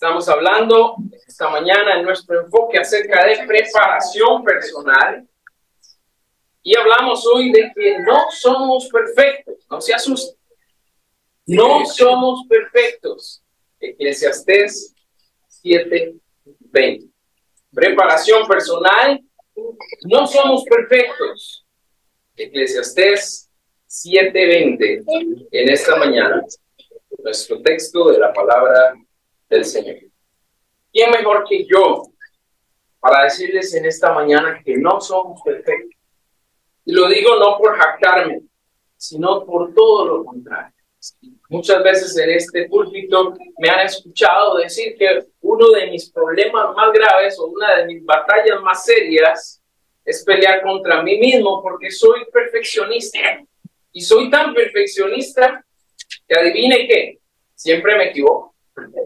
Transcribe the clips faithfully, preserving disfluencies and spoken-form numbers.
Estamos hablando esta mañana en nuestro enfoque acerca de preparación personal. Y hablamos hoy de que no somos perfectos. No se asusten. No somos perfectos. Eclesiastés siete veinte. Preparación personal. No somos perfectos. Eclesiastés siete veinte. En esta mañana. Nuestro texto de la palabra del Señor. ¿Quién mejor que yo para decirles en esta mañana que no somos perfectos? Y lo digo no por jactarme, sino por todo lo contrario. Muchas veces en este púlpito me han escuchado decir que uno de mis problemas más graves o una de mis batallas más serias es pelear contra mí mismo porque soy perfeccionista. Y soy tan perfeccionista que adivine qué, siempre me equivoco.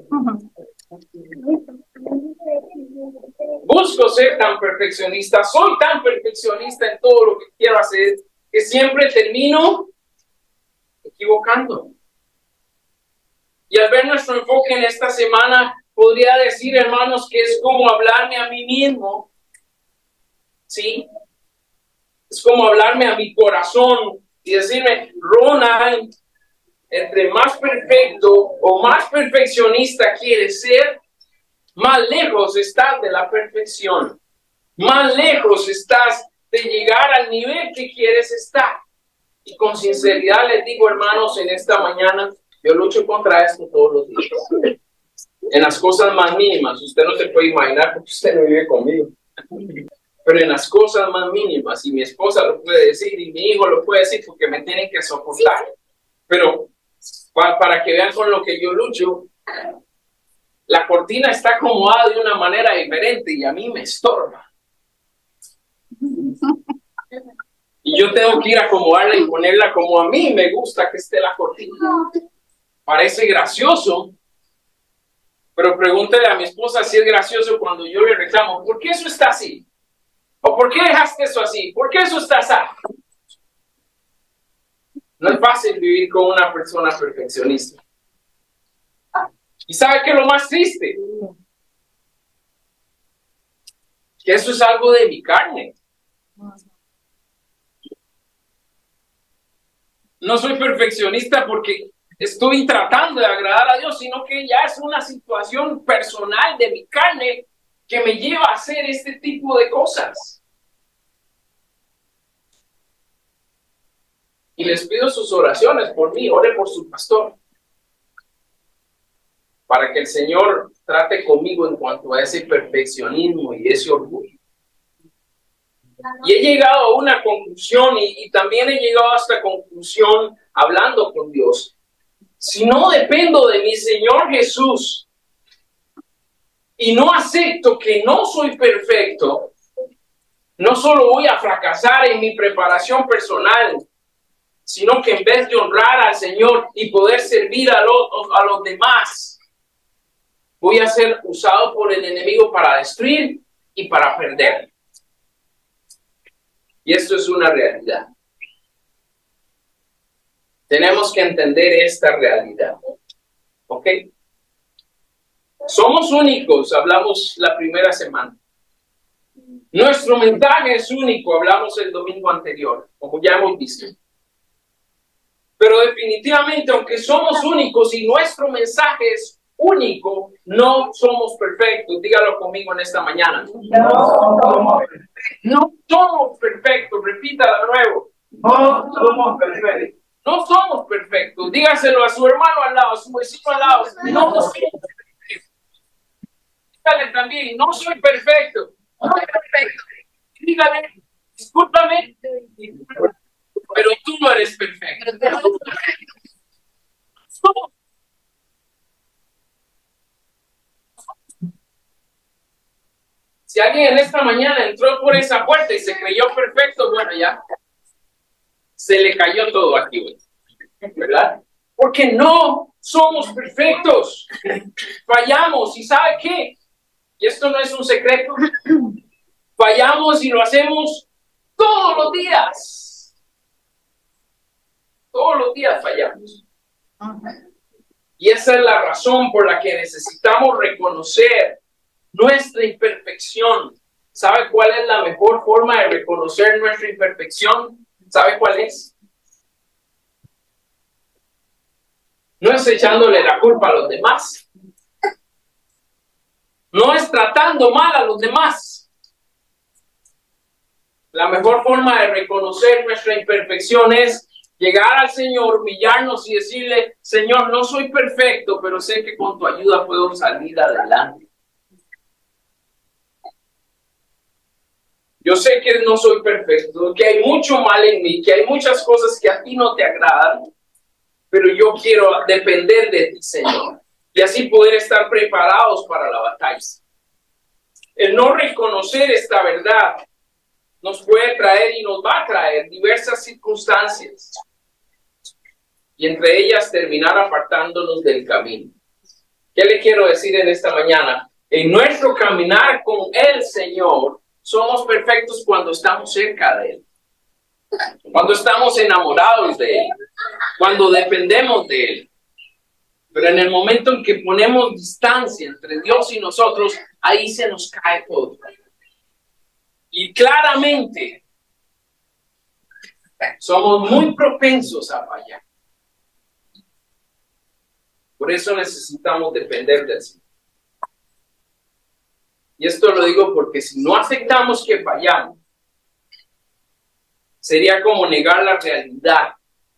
Busco ser tan perfeccionista, soy tan perfeccionista en todo lo que quiero hacer, que siempre termino equivocando. Y al ver nuestro enfoque en esta semana, podría decir, hermanos, que es como hablarme a mí mismo. ¿Sí? Es como hablarme a mi corazón y decirme, Ronald, entre más perfecto o más perfeccionista quieres ser, más lejos estás de la perfección. Más lejos estás de llegar al nivel que quieres estar. Y con sinceridad les digo, hermanos, en esta mañana, yo lucho contra esto todos los días. En las cosas más mínimas, usted no se puede imaginar porque usted no vive conmigo. Pero en las cosas más mínimas, y mi esposa lo puede decir, y mi hijo lo puede decir porque me tienen que soportar. Pero para, para que vean con lo que yo lucho, la cortina está acomodada de una manera diferente y a mí me estorba. Y yo tengo que ir a acomodarla y ponerla como a mí me gusta que esté la cortina. Parece gracioso, pero pregúntele a mi esposa si es gracioso cuando yo le reclamo, ¿por qué eso está así? ¿O por qué dejaste eso así? ¿Por qué eso está así? No es fácil vivir con una persona perfeccionista. ¿Y sabe qué es lo más triste? Que eso es algo de mi carne. No soy perfeccionista porque estoy tratando de agradar a Dios, sino que ya es una situación personal de mi carne que me lleva a hacer este tipo de cosas. Y les pido sus oraciones por mí, ore por su pastor, para que el Señor trate conmigo en cuanto a ese perfeccionismo y ese orgullo. Y he llegado a una conclusión y, y también he llegado a esta conclusión hablando con Dios. Si no dependo de mi Señor Jesús y no acepto que no soy perfecto, no solo voy a fracasar en mi preparación personal, sino que en vez de honrar al Señor y poder servir a los, a los demás, voy a ser usado por el enemigo para destruir y para perder. Y esto es una realidad. Tenemos que entender esta realidad. ¿Ok? Somos únicos, hablamos la primera semana. Nuestro mensaje es único, hablamos el domingo anterior, como ya hemos visto. Pero definitivamente, aunque somos únicos y nuestro mensaje es único, no somos perfectos. Dígalo conmigo en esta mañana. No somos perfectos. No somos perfectos. Repítalo de nuevo. No somos perfectos. No somos perfectos. Dígaselo a su hermano al lado, a su vecino al lado. No somos perfectos. Dígale también, no soy perfecto. No soy perfecto. Dígale, discúlpame, pero tú no eres perfecto. Si alguien en esta mañana entró por esa puerta y se creyó perfecto, bueno, ya se le cayó todo aquí, ¿verdad? Porque no somos perfectos. Fallamos, ¿y sabe qué? Y esto no es un secreto. Fallamos y lo hacemos todos los días. Todos los días fallamos. Y esa es la razón por la que necesitamos reconocer nuestra imperfección. ¿Sabe cuál es la mejor forma de reconocer nuestra imperfección? ¿Sabe cuál es? No es echándole la culpa a los demás. No es tratando mal a los demás. La mejor forma de reconocer nuestra imperfección es llegar al Señor, humillarnos y decirle: Señor, no soy perfecto, pero sé que con tu ayuda puedo salir adelante. Yo sé que no soy perfecto, que hay mucho mal en mí, que hay muchas cosas que a ti no te agradan, pero yo quiero depender de ti, Señor, y así poder estar preparados para la batalla. El no reconocer esta verdad nos puede traer y nos va a traer diversas circunstancias, y entre ellas terminar apartándonos del camino. ¿Qué le quiero decir en esta mañana? En nuestro caminar con el Señor, somos perfectos cuando estamos cerca de Él, cuando estamos enamorados de Él, cuando dependemos de Él. Pero en el momento en que ponemos distancia entre Dios y nosotros, ahí se nos cae todo. Y claramente somos muy propensos a fallar. Por eso necesitamos depender del Señor. Y esto lo digo porque si no aceptamos que fallamos, sería como negar la realidad.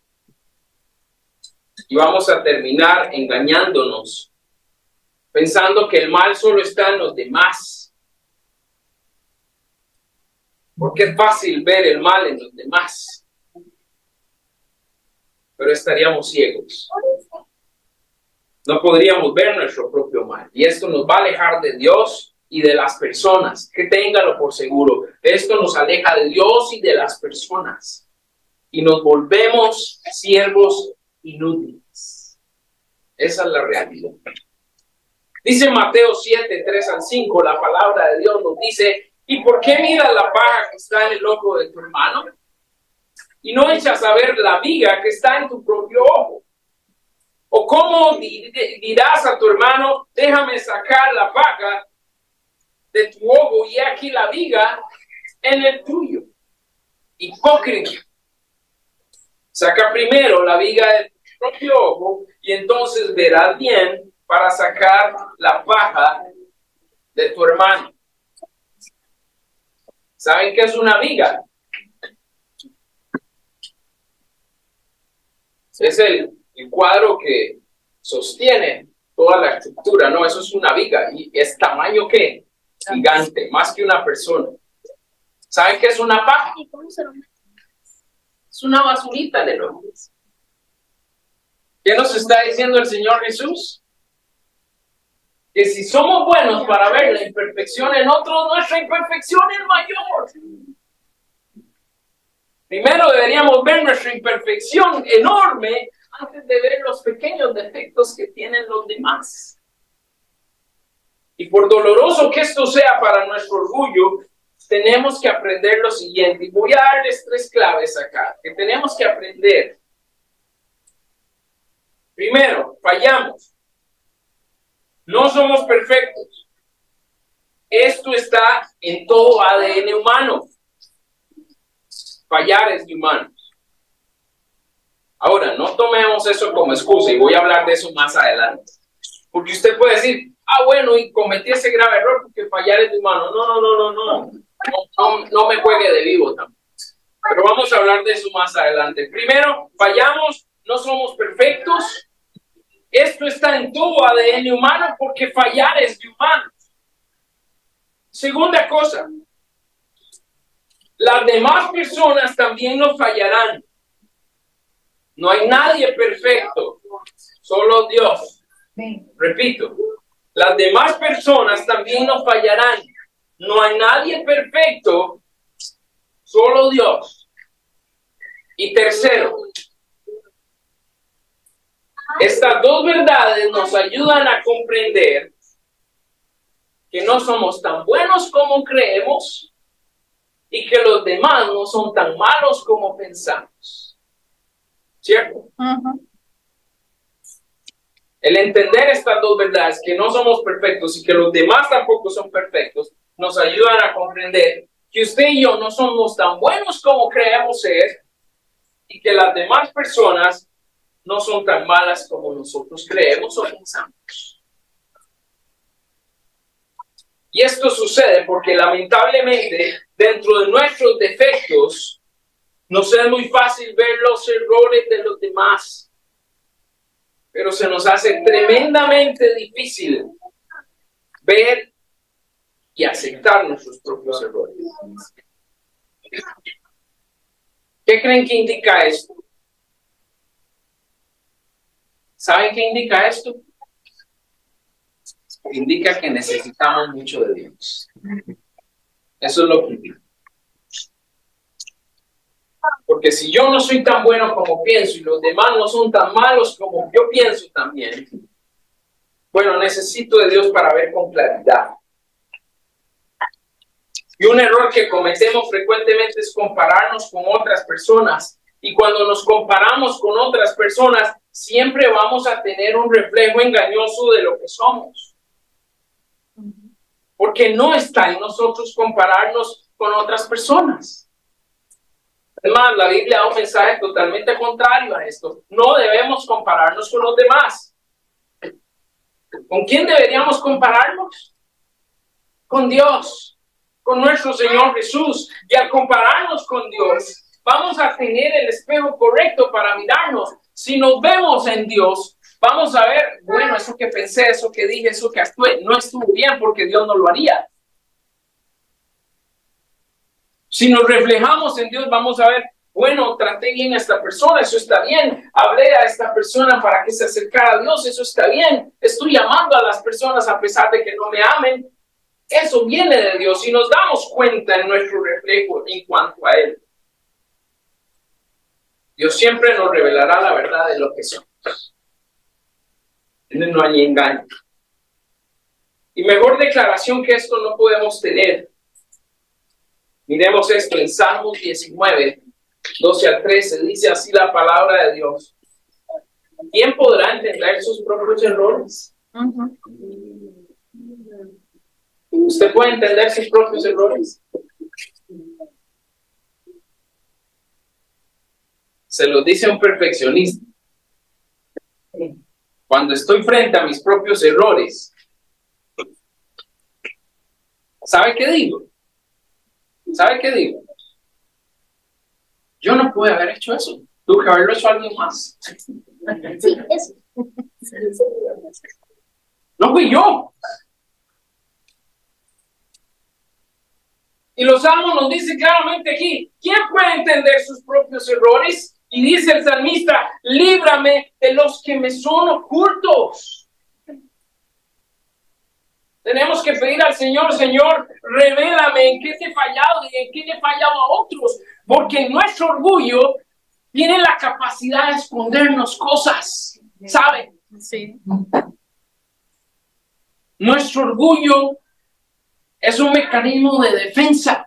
Y vamos a terminar engañándonos, pensando que el mal solo está en los demás. Porque es fácil ver el mal en los demás, pero estaríamos ciegos. No podríamos ver nuestro propio mal. Y esto nos va a alejar de Dios y de las personas. Que téngalo por seguro. Esto nos aleja de Dios y de las personas. Y nos volvemos siervos inútiles. Esa es la realidad. Dice Mateo siete, tres al cinco, la palabra de Dios nos dice: ¿y por qué miras la paja que está en el ojo de tu hermano? Y no echas a ver la viga que está en tu propio ojo. ¿O cómo dirás a tu hermano: déjame sacar la paja de tu ojo y aquí la viga en el tuyo? Hipócrita. Saca primero la viga de tu propio ojo y entonces verás bien para sacar la paja de tu hermano. ¿Saben qué es una viga? Es el, el cuadro que sostiene toda la estructura, ¿no? Eso es una viga y es tamaño ¿qué? Gigante, más que una persona. ¿Saben qué es una paja? Es una basurita de lo. ¿Qué nos está diciendo el Señor Jesús? Que si somos buenos para ver la imperfección en otros, nuestra imperfección es mayor. Primero deberíamos ver nuestra imperfección enorme antes de ver los pequeños defectos que tienen los demás. Y por doloroso que esto sea para nuestro orgullo, tenemos que aprender lo siguiente. Y voy a darles tres claves acá, que tenemos que aprender. Primero, fallamos. No somos perfectos. Esto está en todo A D N humano. Fallar es de humanos. Ahora, no tomemos eso como excusa y voy a hablar de eso más adelante. Porque usted puede decir: ah, bueno, y cometí ese grave error porque fallar es de humano. No, no, no, no, no. No, no, no me juegue de vivo tampoco. Pero vamos a hablar de eso más adelante. Primero, fallamos, no somos perfectos. Esto está en todo A D N humano porque fallar es de humanos. Segunda cosa, las demás personas también nos fallarán. No hay nadie perfecto, solo Dios. Repito, las demás personas también nos fallarán. No hay nadie perfecto, solo Dios. Y tercero, estas dos verdades nos ayudan a comprender que no somos tan buenos como creemos y que los demás no son tan malos como pensamos. ¿Cierto? Uh-huh. El entender estas dos verdades, que no somos perfectos y que los demás tampoco son perfectos, nos ayudan a comprender que usted y yo no somos tan buenos como creemos ser y que las demás personas no son tan malas como nosotros creemos o pensamos. Y esto sucede porque lamentablemente dentro de nuestros defectos nos es muy fácil ver los errores de los demás, pero se nos hace tremendamente difícil ver y aceptar nuestros propios errores. ¿Qué creen que indica esto? ¿Saben qué indica esto? Indica que necesitamos mucho de Dios. Eso es lo que indica. Porque si yo no soy tan bueno como pienso y los demás no son tan malos como yo pienso también, bueno, necesito de Dios para ver con claridad. Y un error que cometemos frecuentemente es compararnos con otras personas. Y cuando nos comparamos con otras personas, siempre vamos a tener un reflejo engañoso de lo que somos. Porque no está en nosotros compararnos con otras personas. Además, la Biblia da un mensaje totalmente contrario a esto. No debemos compararnos con los demás. ¿Con quién deberíamos compararnos? Con Dios, con nuestro Señor Jesús. Y al compararnos con Dios, vamos a tener el espejo correcto para mirarnos. Si nos vemos en Dios, vamos a ver, bueno, eso que pensé, eso que dije, eso que actué, no estuvo bien porque Dios no lo haría. Si nos reflejamos en Dios, vamos a ver, bueno, traté bien a esta persona, eso está bien. Hablé a esta persona para que se acercara a Dios, eso está bien. Estoy amando a las personas a pesar de que no me amen. Eso viene de Dios y nos damos cuenta en nuestro reflejo en cuanto a Él. Dios siempre nos revelará la verdad de lo que somos. En Él no hay engaño. Y mejor declaración que esto no podemos tener. Miremos esto en Salmos diecinueve, doce al trece. Dice así la palabra de Dios. ¿Quién podrá entender sus propios errores? Uh-huh. ¿Usted puede entender sus propios errores? Se lo dice un perfeccionista. Cuando estoy frente a mis propios errores, ¿sabe qué digo? ¿Sabe qué digo? Yo no pude haber hecho eso. Tuve que haberlo hecho alguien más. Sí, eso. No fui yo. Y los salmos nos dice claramente aquí, ¿quién puede entender sus propios errores? Y dice el salmista, líbrame de los que me son ocultos. Tenemos que pedir al Señor, Señor, revélame en qué te he fallado y en qué le he fallado a otros. Porque nuestro orgullo tiene la capacidad de escondernos cosas, ¿sabe? Sí. Nuestro orgullo es un mecanismo de defensa.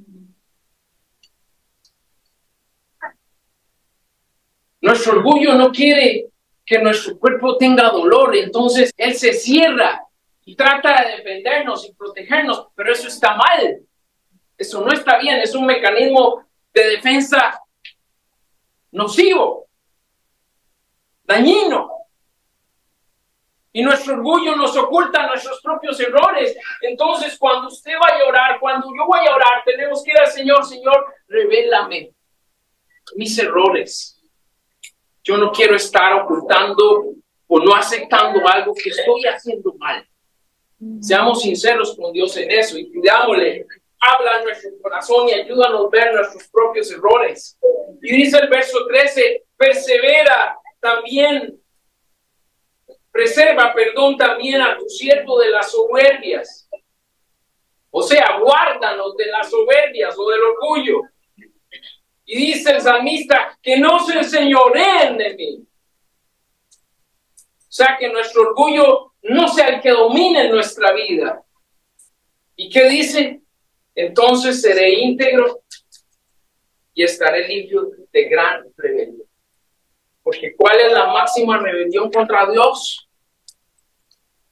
Nuestro orgullo no quiere que nuestro cuerpo tenga dolor, entonces él se cierra y trata de defendernos y protegernos, pero eso está mal. Eso no está bien, es un mecanismo de defensa nocivo, dañino. Y nuestro orgullo nos oculta nuestros propios errores. Entonces, cuando usted vaya a orar, cuando yo vaya a orar, tenemos que ir al Señor, Señor, revélame mis errores. Yo no quiero estar ocultando o no aceptando algo que estoy haciendo mal. Seamos sinceros con Dios en eso y pidámosle, habla en nuestro corazón y ayúdanos a ver nuestros propios errores. Y dice el verso trece, persevera también, preserva, perdón, también a tu siervo de las soberbias. O sea, guárdanos de las soberbias o del orgullo. Y dice el salmista, que no se enseñoreen de mí. O sea, que nuestro orgullo no sea el que domine nuestra vida. ¿Y qué dice? Entonces seré íntegro y estaré limpio de gran rebelión. Porque ¿cuál es la máxima rebelión contra Dios?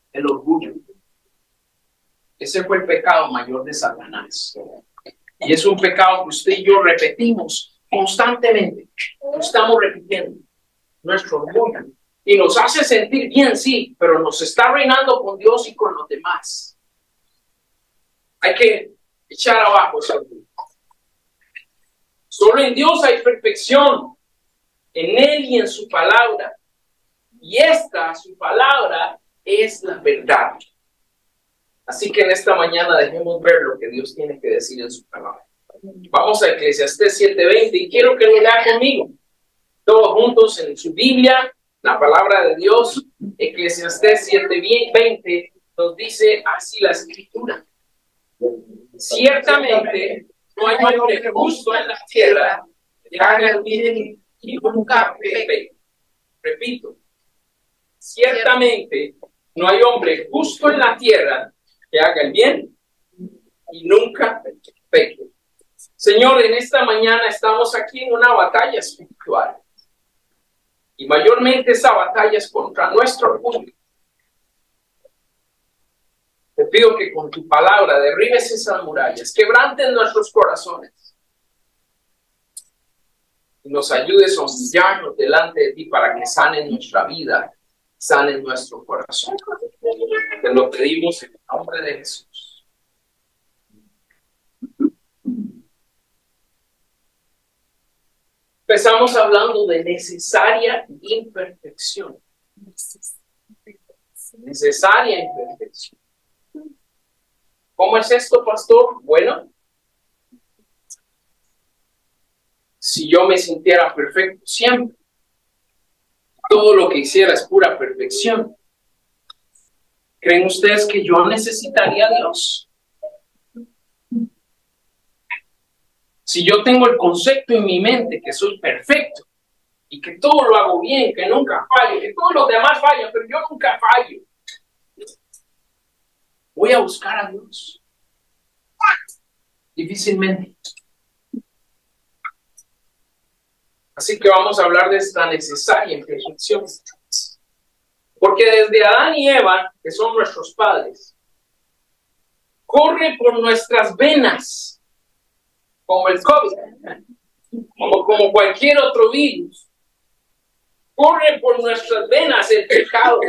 el orgullo. Ese fue el pecado mayor de Satanás. Y es un pecado que usted y yo repetimos constantemente. Lo estamos repitiendo. Nuestro orgullo. Y nos hace sentir bien, sí, pero nos está reinando con Dios y con los demás. Hay que echar abajo ese orgullo. Solo en Dios hay perfección. En Él y en su palabra. Y esta, su palabra, es la verdad. Así que en esta mañana dejemos ver lo que Dios tiene que decir en su palabra. Vamos a Eclesiastés siete veinte y quiero que lo lea conmigo. Todos juntos en su Biblia, la palabra de Dios. Eclesiastés siete veinte nos dice así la escritura. Ciertamente no hay hombre justo en la tierra que haga el bien y nunca peque. Repito. Ciertamente no hay hombre justo en la tierra que haga el bien y nunca peque. Señor, en esta mañana estamos aquí en una batalla espiritual. Y mayormente esa batalla es contra nuestro orgullo. Te pido que con tu palabra derribes esas murallas, quebranten nuestros corazones. Y nos ayudes a humillarnos delante de ti para que sanen nuestra vida, sanen nuestro corazón. Te lo pedimos en el nombre de Jesús. Empezamos hablando de necesaria imperfección. Necesaria imperfección. ¿Cómo es esto, pastor? Bueno, si yo me sintiera perfecto siempre, todo lo que hiciera es pura perfección, ¿creen ustedes que yo necesitaría a Dios? Si yo tengo el concepto en mi mente que soy perfecto y que todo lo hago bien, que nunca fallo, que todos los demás fallan, pero yo nunca fallo, voy a buscar a Dios. Difícilmente. Así que vamos a hablar de esta necesaria imperfección. Porque desde Adán y Eva, que son nuestros padres, corre por nuestras venas, como el COVID, como, como cualquier otro virus. Corre por nuestras venas el pecado.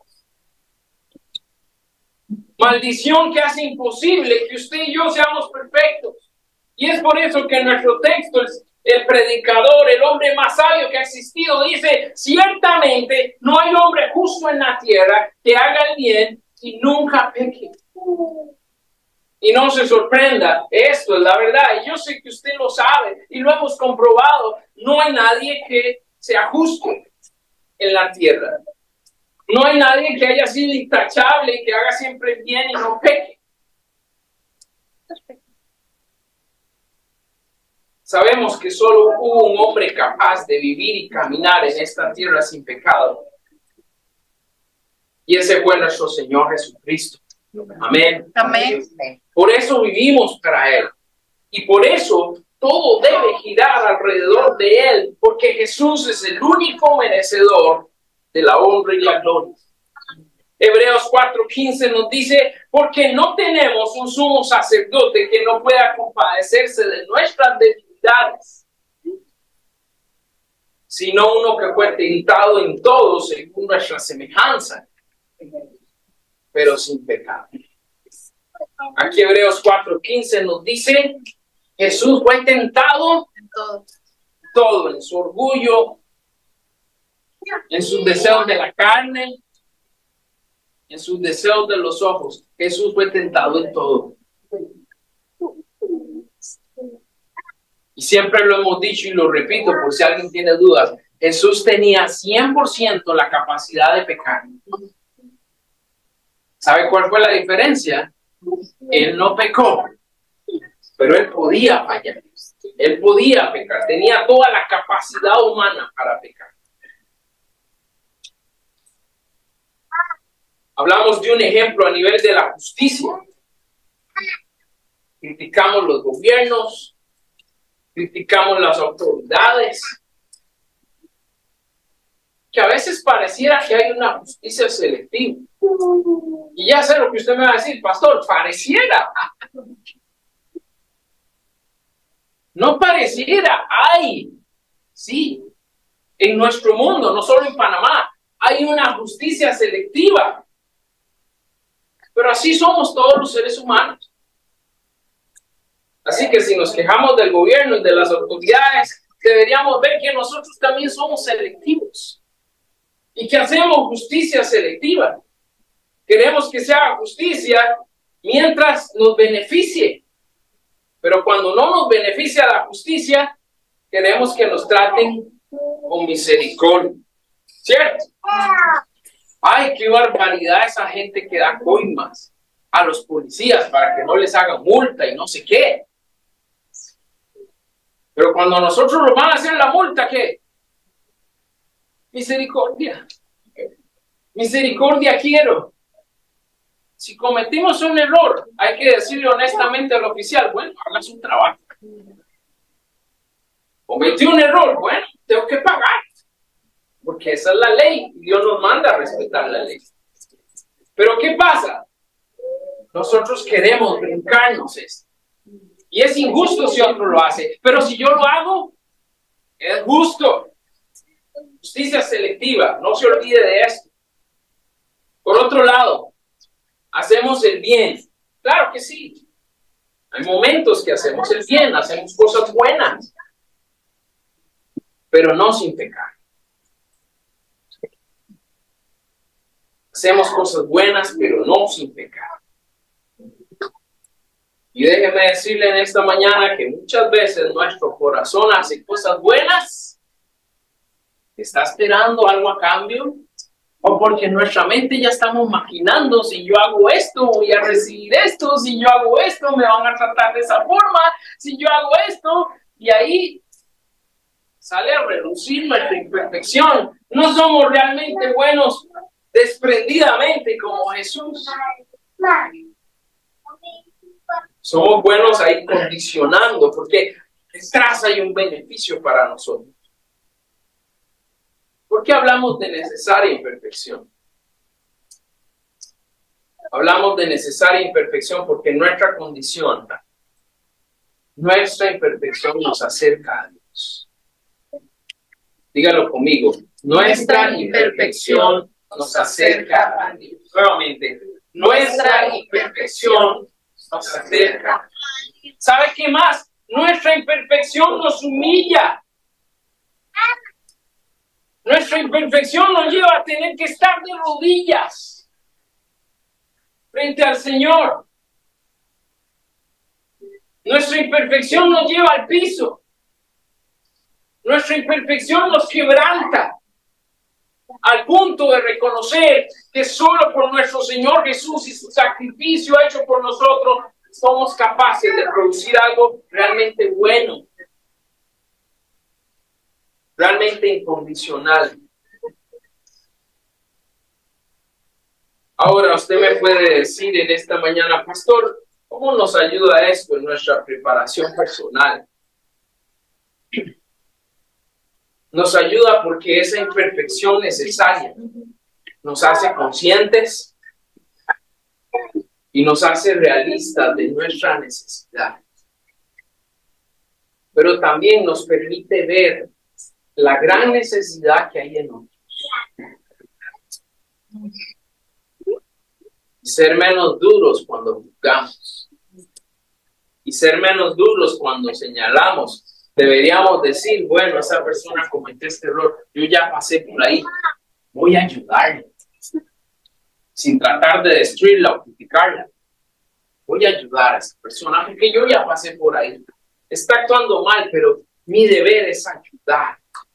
Maldición que hace imposible que usted y yo seamos perfectos. Y es por eso que en nuestro texto el, el predicador, el hombre más sabio que ha existido, dice, ciertamente no hay hombre justo en la tierra que haga el bien y nunca peque. Y no se sorprenda, esto es la verdad. Y yo sé que usted lo sabe y lo hemos comprobado. No hay nadie que sea justo en la tierra. No hay nadie que haya sido intachable y que haga siempre bien y no peque. Sabemos que solo hubo un hombre capaz de vivir y caminar en esta tierra sin pecado. Y ese fue nuestro Señor Jesucristo. Amén. Amén. Por eso vivimos para Él. Y por eso todo debe girar alrededor de Él. Porque Jesús es el único merecedor de la honra y la gloria. Hebreos cuatro quince nos dice, porque no tenemos un sumo sacerdote que no pueda compadecerse de nuestras debilidades, sino uno que fue tentado en todo según nuestra semejanza, pero sin pecado. Aquí Hebreos cuatro quince nos dice, Jesús fue tentado En todo. todo, en su orgullo, en sus deseos de la carne, en sus deseos de los ojos. Jesús fue tentado en todo. Y siempre lo hemos dicho y lo repito por si alguien tiene dudas. Jesús tenía cien por ciento la capacidad de pecar. ¿Sabe cuál fue la diferencia? Él no pecó, pero él podía fallar. Él podía pecar. Tenía toda la capacidad humana para pecar. Hablamos de un ejemplo a nivel de la justicia. Criticamos los gobiernos, criticamos las autoridades, que a veces pareciera que hay una justicia selectiva. Y ya sé lo que usted me va a decir, pastor, pareciera. No pareciera, hay, sí, en nuestro mundo, no solo en Panamá, hay una justicia selectiva. Pero así somos todos los seres humanos. Así que si nos quejamos del gobierno y de las autoridades, deberíamos ver que nosotros también somos selectivos y que hacemos justicia selectiva. Queremos que se haga justicia mientras nos beneficie. Pero cuando no nos beneficia la justicia, queremos que nos traten con misericordia. ¿Cierto? Ay, qué barbaridad esa gente que da coimas a los policías para que no les hagan multa y no sé qué. Pero cuando nosotros nos van a hacer la multa, ¿qué? Misericordia. Misericordia quiero. Si cometimos un error, hay que decirle honestamente al oficial, bueno, haga su trabajo. Cometí un error, bueno, tengo que pagar. Porque esa es la ley. Dios nos manda a respetar la ley. Pero ¿qué pasa? Nosotros queremos brincarnos esto. Y es injusto si otro lo hace. Pero si yo lo hago, es justo. Justicia selectiva. No se olvide de esto. Por otro lado, hacemos el bien. Claro que sí. Hay momentos que hacemos el bien, hacemos cosas buenas. Pero no sin pecar. Hacemos cosas buenas, pero no sin pecar. Y déjeme decirle en esta mañana que muchas veces nuestro corazón hace cosas buenas. ¿Está esperando algo a cambio? O porque en nuestra mente ya estamos maquinando, si yo hago esto, voy a recibir esto, si yo hago esto, me van a tratar de esa forma, si yo hago esto, y ahí sale a relucir nuestra imperfección. No somos realmente buenos desprendidamente como Jesús. Somos buenos ahí condicionando, porque detrás hay un beneficio para nosotros. ¿Por qué hablamos de necesaria imperfección? Hablamos de necesaria imperfección porque nuestra condición, nuestra imperfección nos acerca a Dios. Dígalo conmigo. Nuestra imperfección nos acerca a Dios. Nuevamente, nuestra imperfección nos acerca. ¿Sabe qué más? Nuestra imperfección nos humilla. Nuestra imperfección nos lleva a tener que estar de rodillas frente al Señor. Nuestra imperfección nos lleva al piso. Nuestra imperfección nos quebranta al punto de reconocer que solo por nuestro Señor Jesús y su sacrificio hecho por nosotros somos capaces de producir algo realmente bueno, realmente incondicional. Ahora usted me puede decir en esta mañana, pastor, ¿cómo nos ayuda esto en nuestra preparación personal? Nos ayuda porque esa imperfección necesaria nos hace conscientes y nos hace realistas de nuestra necesidad. Pero también nos permite ver la gran necesidad que hay en nosotros. Y ser menos duros cuando juzgamos. Y ser menos duros cuando señalamos. Deberíamos decir, bueno, esa persona cometió este error, yo ya pasé por ahí, voy a ayudarle, sin tratar de destruirla o criticarla. Voy a ayudar a esa persona, porque yo ya pasé por ahí. Está actuando mal, pero mi deber es ayudar.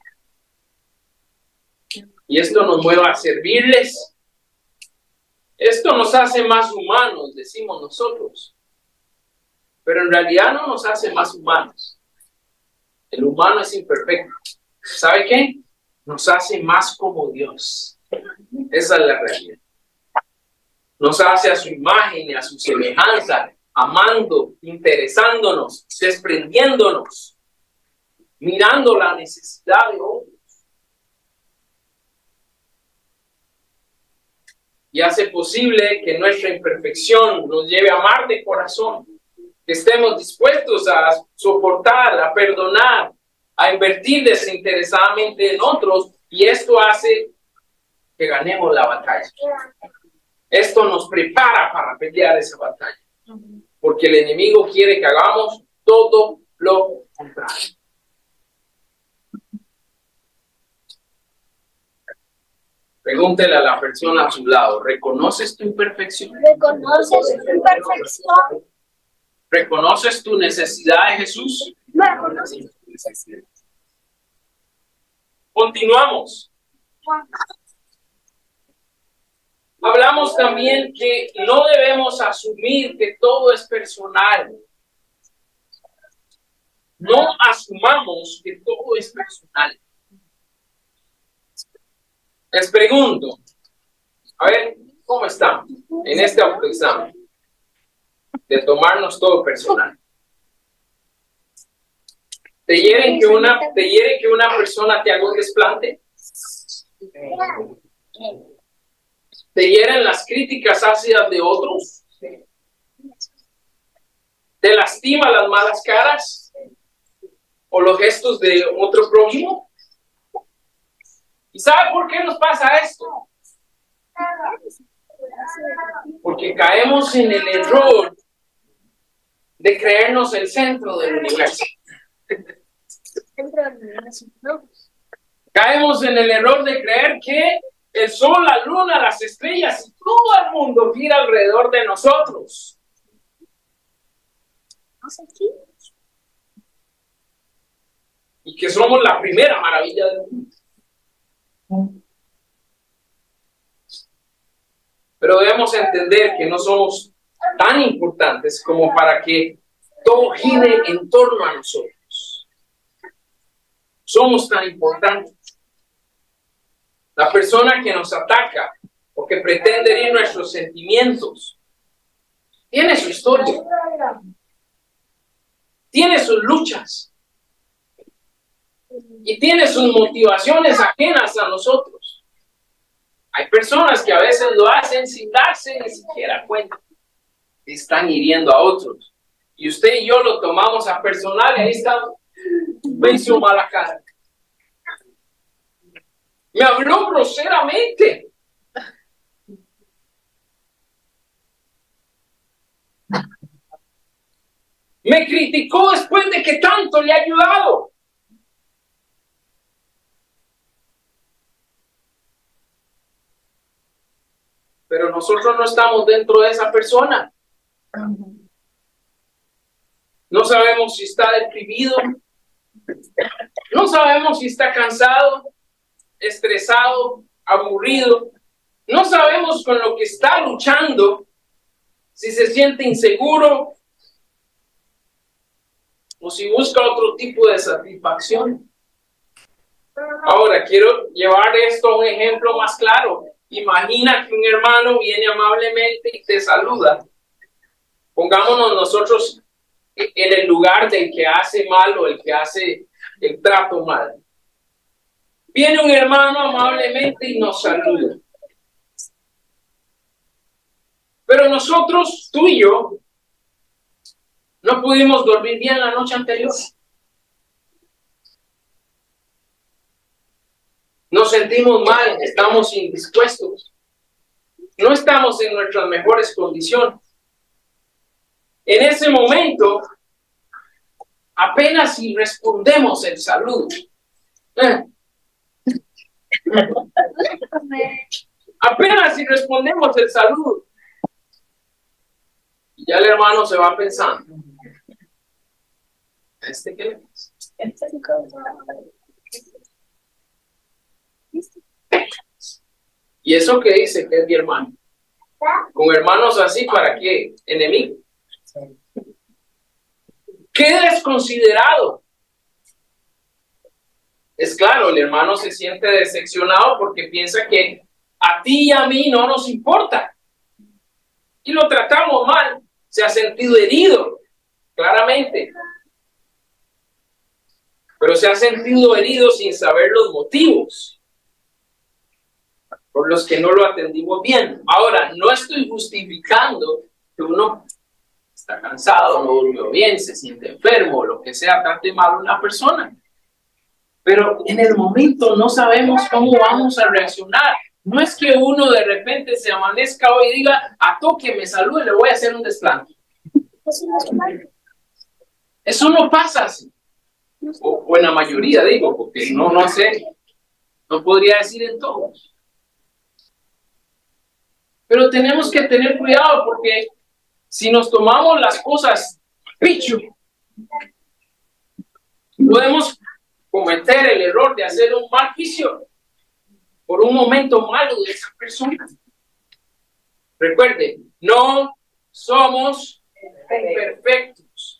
Y esto nos mueve a servirles. Esto nos hace más humanos, decimos nosotros. Pero en realidad no nos hace más humanos. El humano es imperfecto. ¿Sabe qué? Nos hace más como Dios. Esa es la realidad. Nos hace a su imagen y a su semejanza, amando, interesándonos, desprendiéndonos, mirando la necesidad de otros. y hace posible que nuestra imperfección nos lleve a amar de corazón, que estemos dispuestos a soportar, a perdonar, a invertir desinteresadamente en otros, y esto hace que ganemos la batalla. Esto nos prepara para pelear esa batalla, porque el enemigo quiere que hagamos todo lo contrario. Pregúntele a la persona a su lado, ¿reconoces tu imperfección? ¿Reconoces tu imperfección? ¿Reconoces tu necesidad de Jesús? ¿Reconoces tu necesidad? Continuamos. Hablamos también que no debemos asumir que todo es personal. No asumamos que todo es personal. Les pregunto, a ver, ¿cómo estamos en este autoexamen? De tomarnos todo personal. ¿Te hieren que una, te hiere que una persona te haga un desplante? ¿Te hieren las críticas ácidas de otros? ¿Te lastima las malas caras? ¿O los gestos de otro prójimo? ¿Y sabe por qué nos pasa esto? Porque caemos en el error de creernos el centro del universo. Caemos en el error de creer que el sol, la luna, las estrellas y todo el mundo gira alrededor de nosotros. Y que somos la primera maravilla del mundo. Pero debemos entender que no somos tan importantes como para que todo gire en torno a nosotros. Somos tan importantes. La persona que nos ataca o que pretende herir nuestros sentimientos tiene su historia, tiene sus luchas y tiene sus motivaciones ajenas a nosotros. Hay personas que a veces lo hacen sin darse ni siquiera cuenta. Están hiriendo a otros. Y usted y yo lo tomamos a personal y ahí está, me hizo mala cara. Me habló groseramente. Me criticó después de que tanto le ha ayudado. Pero nosotros no estamos dentro de esa persona. No sabemos si está deprimido. No sabemos si está cansado, estresado, aburrido. No sabemos con lo que está luchando, si se siente inseguro o si busca otro tipo de satisfacción. Ahora, quiero llevar esto a un ejemplo más claro. Imagina que un hermano viene amablemente y te saluda. Pongámonos nosotros en el lugar del que hace mal o el que hace el trato mal. Viene un hermano amablemente y nos saluda. Pero nosotros, tú y yo, no pudimos dormir bien la noche anterior. Nos sentimos mal, estamos indispuestos. No estamos en nuestras mejores condiciones. En ese momento, apenas si respondemos el saludo. ¿Eh? Apenas si respondemos el saludo. Y ya el hermano se va pensando. ¿A este qué le pasa? ¿Y eso qué dice que es mi hermano? Con hermanos así, ¿para qué? Enemigo. ¡Qué desconsiderado! Es claro, el hermano se siente decepcionado porque piensa que a ti y a mí no nos importa. Y lo tratamos mal. Se ha sentido herido, claramente. Pero se ha sentido herido sin saber los motivos. por los que no lo atendimos bien. Ahora, no estoy justificando que uno está cansado, no durmió bien, se siente enfermo, lo que sea, trate mal a una persona. Pero en el momento no sabemos cómo vamos a reaccionar. No es que uno de repente se amanezca hoy y diga, a toque me salude, le voy a hacer un desplante. Eso no pasa así. O, o en la mayoría, digo, porque no, no sé, no podría decir en todos. Pero tenemos que tener cuidado porque si nos tomamos las cosas picho, podemos cometer el error de hacer un mal juicio por un momento malo de esa persona. Recuerde, no somos perfectos.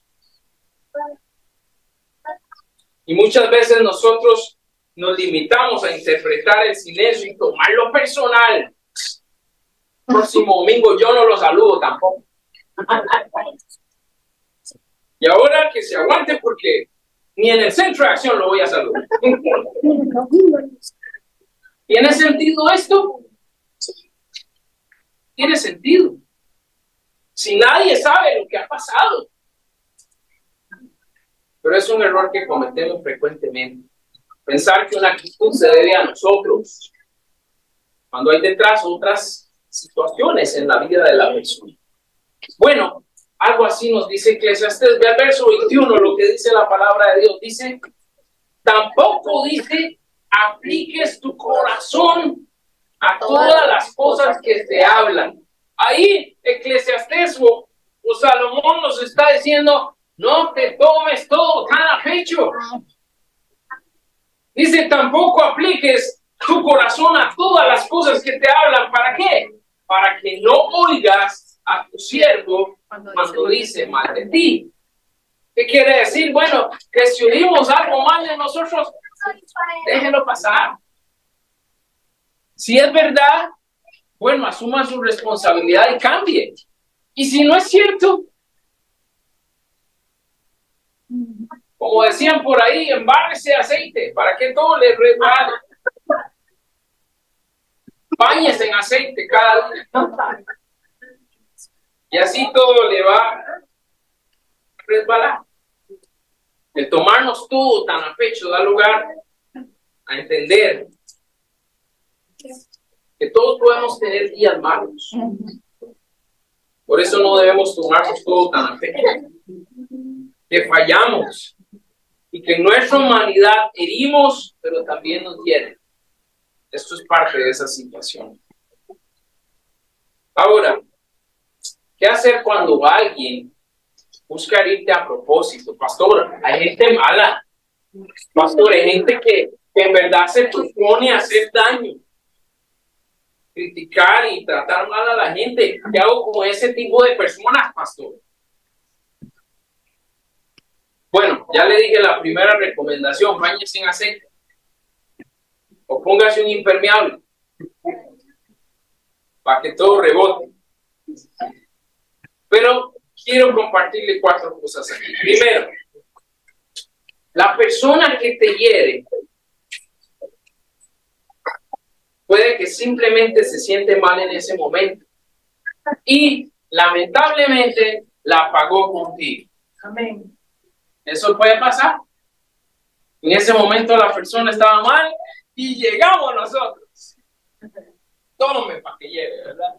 Y muchas veces nosotros nos limitamos a interpretar el silencio y tomarlo personal. Próximo domingo yo no lo saludo tampoco. Y ahora que se aguante porque ni en el centro de acción lo voy a saludar. ¿Tiene sentido esto? Tiene sentido. Si nadie sabe lo que ha pasado. Pero es un error que cometemos frecuentemente. Pensar que una actitud se debe a nosotros, cuando hay detrás otras situaciones en la vida de la persona. Bueno, algo así nos dice Eclesiastés. Ve al verso veintiuno, lo que dice la palabra de Dios. Dice, tampoco dice, apliques tu corazón a todas las cosas que te hablan. Ahí Eclesiastés o, o Salomón nos está diciendo, no te tomes todo tan a pecho. Dice, tampoco apliques tu corazón a todas las cosas que te hablan. ¿Para qué? Para que no oigas a tu siervo cuando, cuando dice mal de ti. ¿Qué quiere decir? Bueno, que si oímos algo mal de nosotros, déjenlo pasar. Si es verdad, bueno, asuma su responsabilidad y cambie. Y si no es cierto, como decían por ahí, embárrese aceite para que todo le resbale. Báñese en aceite cada día. Y así todo le va a resbalar. El tomarnos todo tan a pecho da lugar a entender que todos podemos tener días malos. Por eso no debemos tomarnos todo tan a pecho. Que fallamos y que en nuestra humanidad herimos, pero también nos hieren. Esto es parte de esa situación. Ahora, ¿qué hacer cuando alguien busca herirte a propósito? Pastor, hay gente mala. Pastor, hay gente que, que en verdad se propone hacer daño. Criticar y tratar mal a la gente. ¿Qué hago con ese tipo de personas, pastor? Bueno, ya le dije la primera recomendación, báñese en aceite. O póngase un impermeable para que todo rebote. Pero quiero compartirle cuatro cosas aquí. Primero, la persona que te hiere puede que simplemente se siente mal en ese momento y lamentablemente la pagó contigo. Amén. Eso puede pasar. En ese momento la persona estaba mal y llegamos nosotros. Tómame para que lleve, ¿verdad?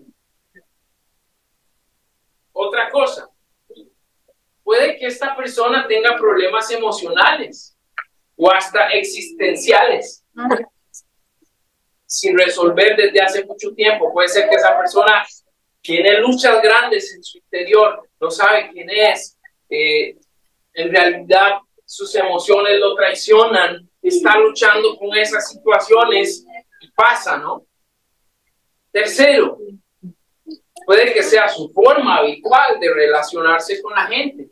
Otra cosa. Puede que esta persona tenga problemas emocionales o hasta existenciales sin resolver desde hace mucho tiempo. Puede ser que esa persona tiene luchas grandes en su interior, no sabe quién es, eh, en realidad sus emociones lo traicionan, está luchando con esas situaciones y pasa, ¿no? Tercero, puede que sea su forma habitual de relacionarse con la gente.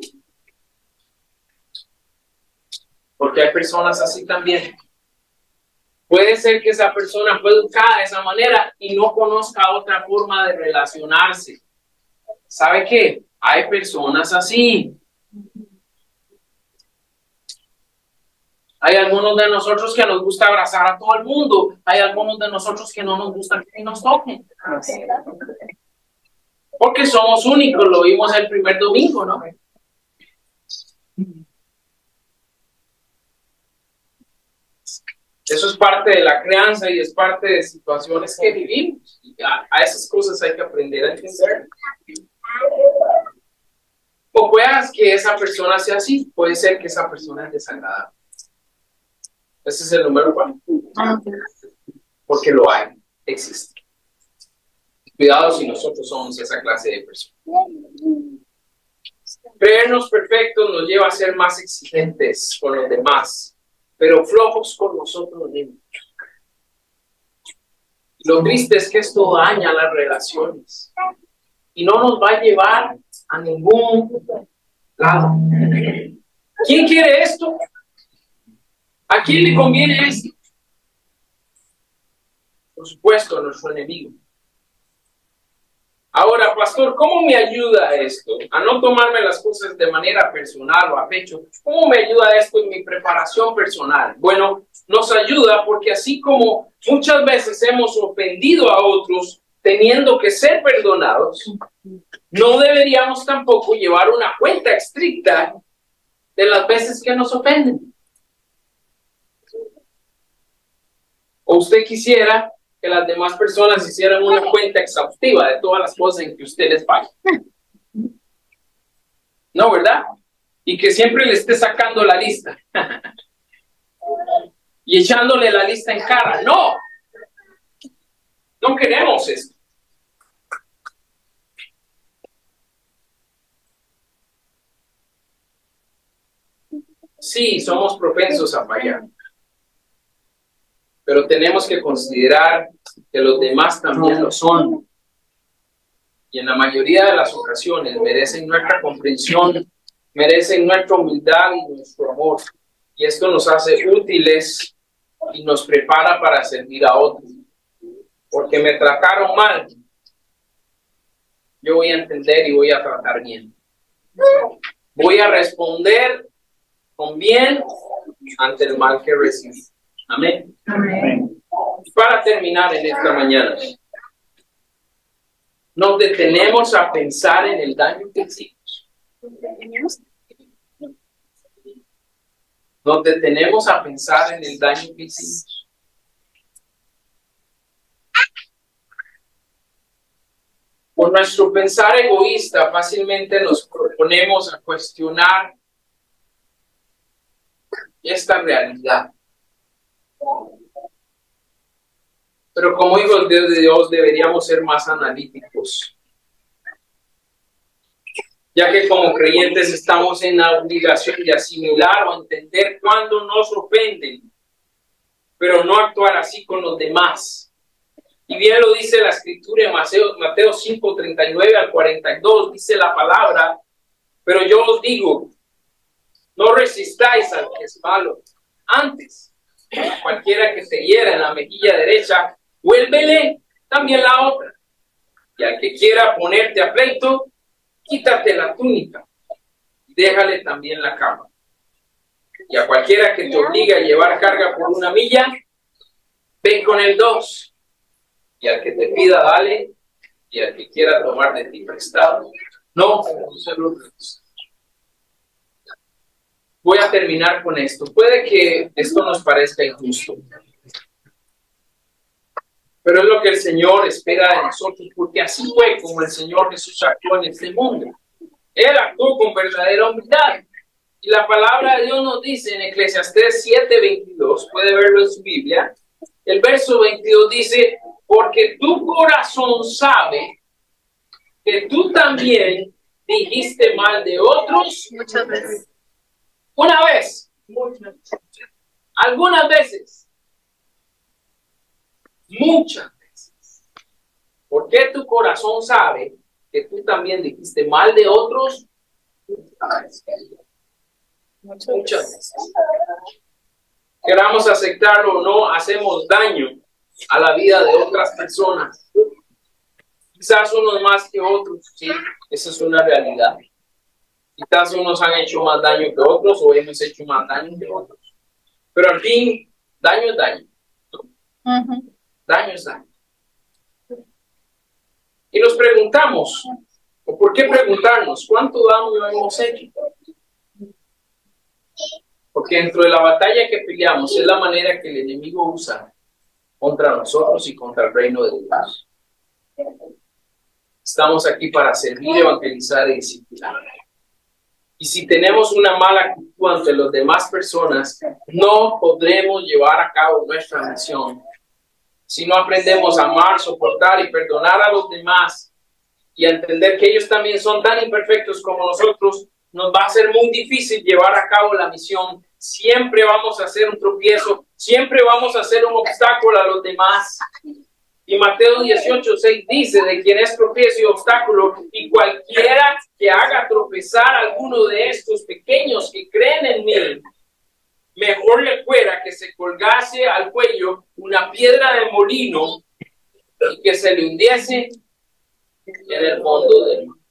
Porque hay personas así también. Puede ser que esa persona fue educada de esa manera y no conozca otra forma de relacionarse. ¿Sabe qué? Hay personas así. Hay algunos de nosotros que nos gusta abrazar a todo el mundo. Hay algunos de nosotros que no nos gusta que nos toquen. Porque somos únicos, lo vimos el primer domingo, ¿no? Eso es parte de la crianza y es parte de situaciones que vivimos. Y a, a esas cosas hay que aprender a entender. O puedas que esa persona sea así, puede ser que esa persona es desagradable. Ese es el número cuatro. Porque lo hay, existe. Cuidado si nosotros somos esa clase de personas. Creernos perfectos nos lleva a ser más exigentes con los demás, pero flojos con nosotros mismos. Lo triste es que esto daña las relaciones y no nos va a llevar a ningún lado. ¿Quién quiere esto? ¿A quién le conviene esto? Por supuesto, a nuestro enemigo. Ahora, pastor, ¿cómo me ayuda esto a no tomarme las cosas de manera personal o a pecho? ¿Cómo me ayuda esto en mi preparación personal? Bueno, nos ayuda porque así como muchas veces hemos ofendido a otros teniendo que ser perdonados, no deberíamos tampoco llevar una cuenta estricta de las veces que nos ofenden. ¿O usted quisiera que las demás personas hicieran una cuenta exhaustiva de todas las cosas en que usted les falla? No, ¿verdad? Y que siempre le esté sacando la lista. Y echándole la lista en cara. No. No queremos esto. Sí, somos propensos a fallar. Pero tenemos que considerar que los demás también lo son. Y en la mayoría de las ocasiones merecen nuestra comprensión, merecen nuestra humildad y nuestro amor. Y esto nos hace útiles y nos prepara para servir a otros. Porque me trataron mal, yo voy a entender y voy a tratar bien. Voy a responder con bien ante el mal que recibí. Amén. Amén. Para terminar en esta mañana, nos detenemos a pensar en el daño que hicimos. Nos detenemos a pensar en el daño que hicimos. Por nuestro pensar egoísta, fácilmente nos proponemos a cuestionar esta realidad. Pero como hijos de Dios deberíamos ser más analíticos, ya que como creyentes estamos en la obligación de asimilar o entender cuando nos ofenden, pero no actuar así con los demás. Y bien lo dice la escritura en Mateo, Mateo cinco, treinta y nueve al cuarenta y dos, dice la palabra, pero yo os digo, no resistáis al que es malo, antes, a cualquiera que te hiera en la mejilla derecha, vuélvele también la otra. Y al que quiera ponerte a pleito, quítate la túnica y déjale también la capa. Y a cualquiera que te obligue a llevar carga por una milla, ven con el dos. Y al que te pida, dale. Y al que quiera tomar de ti prestado, no se lo des. Voy a terminar con esto. Puede que esto nos parezca injusto, pero es lo que el Señor espera de nosotros, porque así fue como el Señor Jesús actuó en este mundo. Él actuó con verdadera humildad. Y la palabra de Dios nos dice en Eclesiastés siete, veintidós, puede verlo en su Biblia, el verso veintidós dice, porque tu corazón sabe que tú también dijiste mal de otros muchas veces. Una vez, muchas, algunas veces, muchas veces. Porque tu corazón sabe que tú también dijiste mal de otros muchas veces. Queramos aceptarlo o no, hacemos daño a la vida de otras personas. Quizás unos más que otros, sí, esa es una realidad. Quizás unos han hecho más daño que otros o hemos hecho más daño que otros. Pero al fin, daño es daño. Ujú. Daño es daño. Y nos preguntamos, ¿o por qué preguntarnos cuánto daño hemos hecho? Porque dentro de la batalla que peleamos es la manera que el enemigo usa contra nosotros y contra el reino de Dios. Estamos aquí para servir, evangelizar y disciplinar. Y si tenemos una mala actitud ante las demás personas, no podremos llevar a cabo nuestra misión. Si no aprendemos a amar, soportar y perdonar a los demás y a entender que ellos también son tan imperfectos como nosotros, nos va a ser muy difícil llevar a cabo la misión. Siempre vamos a hacer un tropiezo, siempre vamos a hacer un obstáculo a los demás. Y Mateo dieciocho seis dice, de quien es tropiezo y obstáculo, y cualquiera que haga tropezar a alguno de estos pequeños que creen en mí, mejor le fuera que se colgase al cuello una piedra de molino y que se le hundiese en el fondo del mar.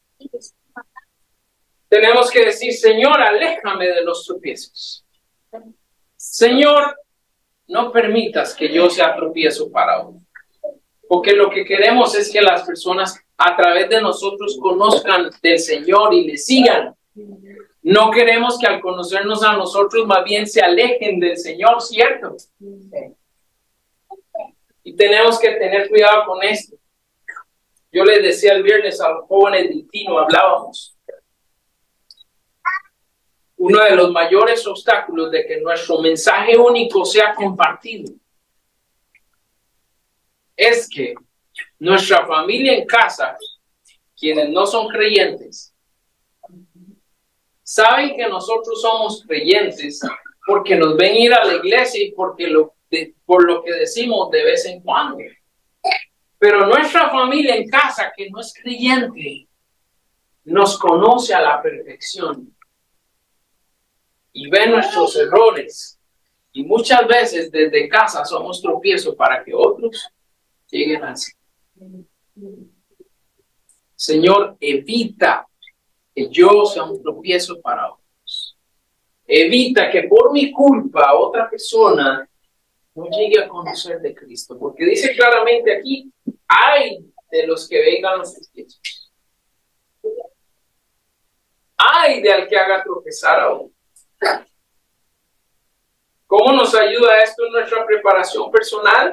Tenemos que decir, Señor, aléjame de los tropiezos. Señor, no permitas que yo sea tropiezo para otro. Porque lo que queremos es que las personas a través de nosotros conozcan del Señor y le sigan. No queremos que al conocernos a nosotros más bien se alejen del Señor, ¿cierto? Y tenemos que tener cuidado con esto. Yo les decía el viernes a los jóvenes de Tino, hablábamos. Uno de los mayores obstáculos de que nuestro mensaje único sea compartido es que nuestra familia en casa, quienes no son creyentes, saben que nosotros somos creyentes porque nos ven ir a la iglesia y porque lo, de, por lo que decimos de vez en cuando. Pero nuestra familia en casa, que no es creyente, nos conoce a la perfección y ve nuestros errores. Y muchas veces desde casa somos tropiezo para que otros lleguen así. Señor, evita que yo sea un tropiezo para otros. Evita que por mi culpa otra persona no llegue a conocer de Cristo. Porque dice claramente aquí, ay de los que vengan los tropiezos. Ay de al que haga tropezar a otro. ¿Cómo nos ayuda esto en nuestra preparación personal?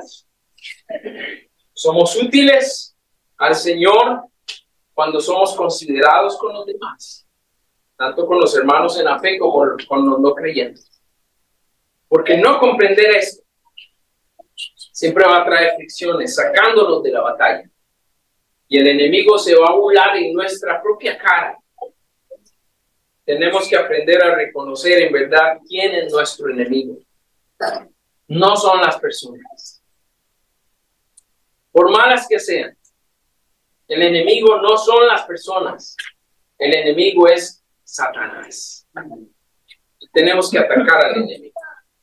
Somos útiles al Señor cuando somos considerados con los demás, tanto con los hermanos en la fe como con los no creyentes. Porque no comprender esto siempre va a traer fricciones, sacándonos de la batalla. Y el enemigo se va a burlar en nuestra propia cara. Tenemos que aprender a reconocer en verdad quién es nuestro enemigo. No son las personas. Por malas que sean, el enemigo no son las personas. El enemigo es Satanás. Y tenemos que atacar al enemigo.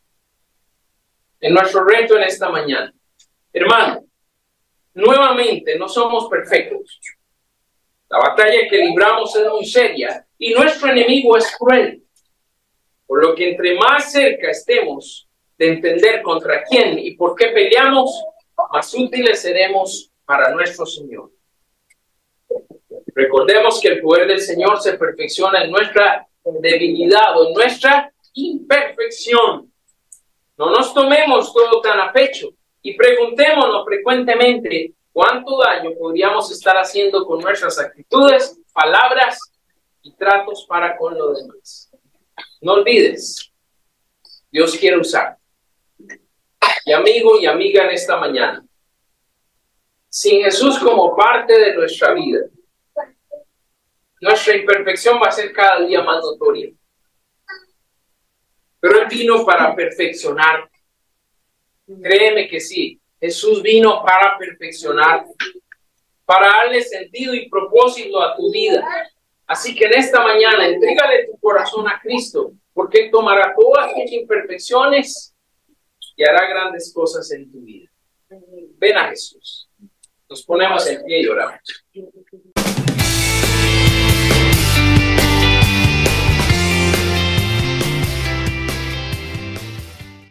En nuestro reto en esta mañana, hermano, nuevamente no somos perfectos. La batalla que libramos es muy seria y nuestro enemigo es cruel. Por lo que entre más cerca estemos de entender contra quién y por qué peleamos, más útiles seremos para nuestro Señor. Recordemos que el poder del Señor se perfecciona en nuestra debilidad o en nuestra imperfección. No nos tomemos todo tan a pecho y preguntémonos frecuentemente cuánto daño podríamos estar haciendo con nuestras actitudes, palabras y tratos para con los demás. No olvides, Dios quiere usar. Y amigo y amiga en esta mañana, sin Jesús como parte de nuestra vida, nuestra imperfección va a ser cada día más notoria. Pero Él vino para perfeccionar. Créeme que sí, Jesús vino para perfeccionar, para darle sentido y propósito a tu vida. Así que en esta mañana, entrégale tu corazón a Cristo, porque Él tomará todas tus imperfecciones y hará grandes cosas en tu vida. Ven a Jesús. Nos ponemos en pie y oramos.